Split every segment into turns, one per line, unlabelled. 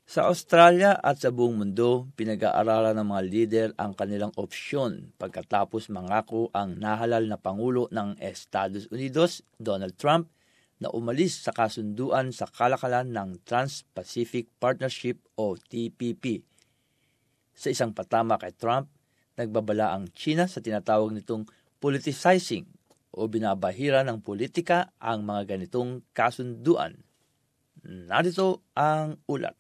Sa Australia at sa buong mundo, pinag-aaralan ng mga lider ang kanilang opsyon pagkatapos mangako ang nahalal na Pangulo ng Estados Unidos, Donald Trump, na umalis sa kasunduan sa kalakalan ng Trans-Pacific Partnership o TPP. Sa isang patama kay Trump, nagbabala ang China sa tinatawag nitong politicizing o binabahira ng politika ang mga ganitong kasunduan. Narito ang ulat.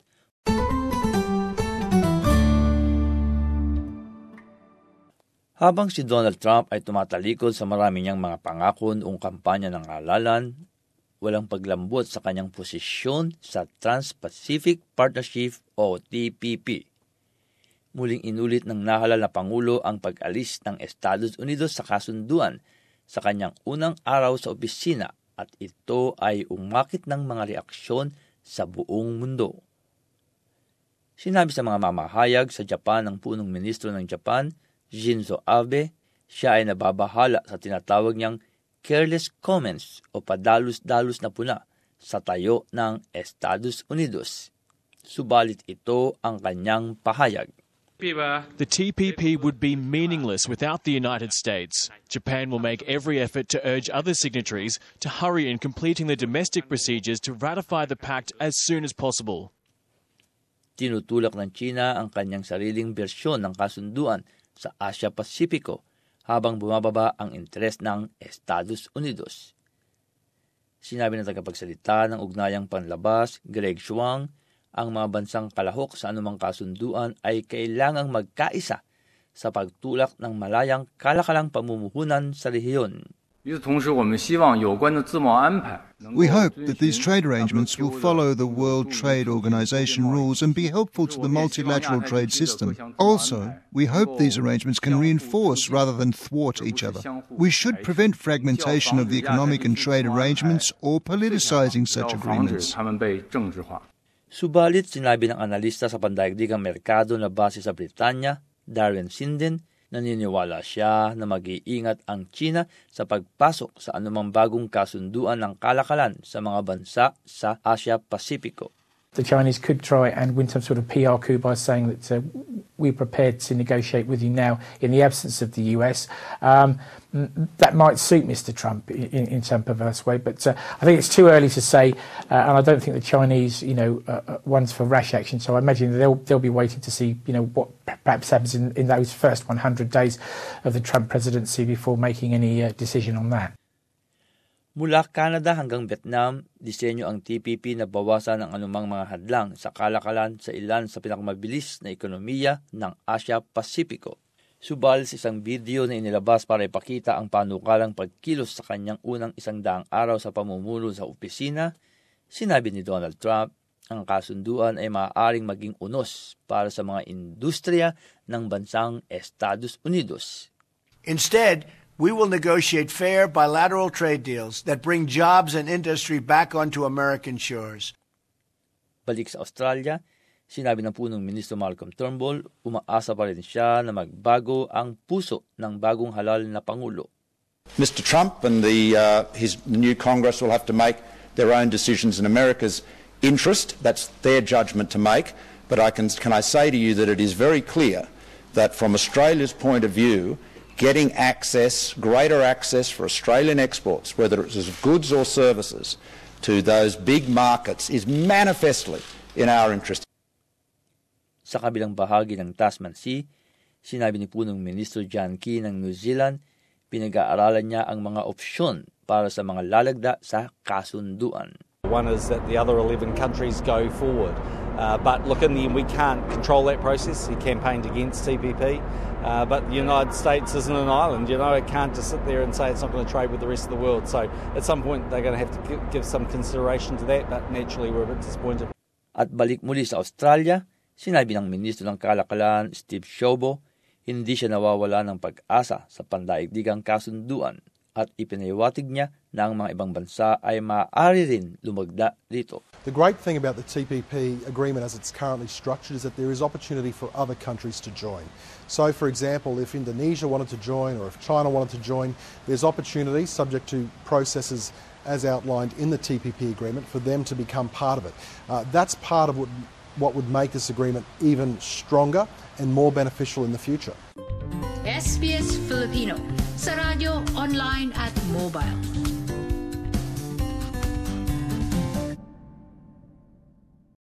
Habang si Donald Trump ay tumatalikod sa marami niyang mga pangako noong kampanya ng halalan, walang paglambot sa kanyang posisyon sa Trans-Pacific Partnership o TPP. Muling inulit ng nahalal na Pangulo ang pag-alis ng Estados Unidos sa kasunduan sa kanyang unang araw sa opisina at ito ay umakit ng mga reaksyon sa buong mundo. Sinabi sa mga mamahayag sa Japan ng punong ministro ng Japan, Shinzo Abe, siya ay nababahala sa tinatawag niyang careless comments o padalos-dalos na puna sa tayo ng Estados Unidos. Subalit ito ang kanyang pahayag.
The TPP would be meaningless without the United States. Japan will make every effort to urge other signatories to hurry in completing the domestic procedures to ratify the pact as soon as possible.
Tinutulak ng China ang kanyang sariling bersyon ng kasunduan sa Asia-Pasipiko habang bumababa ang interes ng Estados Unidos. Sinabi ng tagapagsalita ng ugnayang panlabas, Greg Shuang, ang mga bansang kalahok sa anumang kasunduan ay kailangang magkaisa sa pagtulak ng malayang kalakalang pamumuhunan sa rehiyon.
We hope that these trade arrangements will follow the World Trade Organization rules and be helpful to the multilateral trade system. Also, we hope these arrangements can reinforce rather than thwart each other. We should prevent fragmentation of the economic and trade arrangements or politicizing such agreements.
Subalit, sinabi ng analista sa pandaigdigang merkado na base sa Britanya, Darren Sinden, naniniwala siya na mag-iingat ang China sa pagpasok sa anumang bagong kasunduan ng kalakalan sa mga bansa sa Asia-Pasipiko.
The Chinese could try and win some sort of PR coup by saying that we're prepared to negotiate with you now in the absence of the US. That might suit Mr. Trump in some perverse way, but I think it's too early to say, and I don't think the Chinese, one's for rash action. So I imagine they'll be waiting to see, what perhaps happens in those first 100 days of the Trump presidency before making any decision on that.
Mula Canada hanggang Vietnam, disenyo ang TPP na bawasan ang anumang mga hadlang sa kalakalan sa ilan sa pinakamabilis na ekonomiya ng Asia-Pasipiko. Subalit sa isang video na inilabas para ipakita ang panukalang pagkilos sa kanyang unang 100 araw sa pamumuno sa opisina, sinabi ni Donald Trump, ang kasunduan ay maaaring maging unos para sa mga industriya ng bansang Estados Unidos.
Instead, we will negotiate fair bilateral trade deals that bring jobs and industry back onto American shores.
Balik sa Australia, sinabi ng punong ministro Malcolm Turnbull, umaasa pa rin siya na magbago ang puso ng bagong halal na Pangulo.
Mr. Trump and his new Congress will have to make their own decisions in America's interest. That's their judgment to make. But can I say to you that it is very clear that from Australia's point of view, getting greater access for Australian exports, whether it's of goods or services, to those big markets is manifestly in our interest.
Sa kabilang bahagi ng Tasman Sea, sinabi ni punong ministro John Key ng New Zealand, pinag-aaralan niya ang mga opsyon para sa mga lalagda sa kasunduan.
One is that the other 11 countries go forward. But look, in the end, we can't control that process. He campaigned against TPP. But the United States isn't an island, It can't just sit there and say it's not going to trade with the rest of the world. So at some point, they're going to have to give some consideration to that. But naturally, we're a bit disappointed.
At balik muli sa Australia, sinabi ng ministro ng Kalakalan, Steve Shobo, hindi siya nawawala ng pag-asa sa pandaigdigang kasunduan at ipinahiwatig niya na ang mga ibang bansa ay maaari rin lumagda dito.
The great thing about the TPP agreement as it's currently structured is that there is opportunity for other countries to join. So, for example, if Indonesia wanted to join or if China wanted to join, there's opportunity, subject to processes as outlined in the TPP agreement, for them to become part of it. That's part of what what would make this agreement even stronger and more beneficial in the future.
SBS Filipino sa radyo, online at mobile.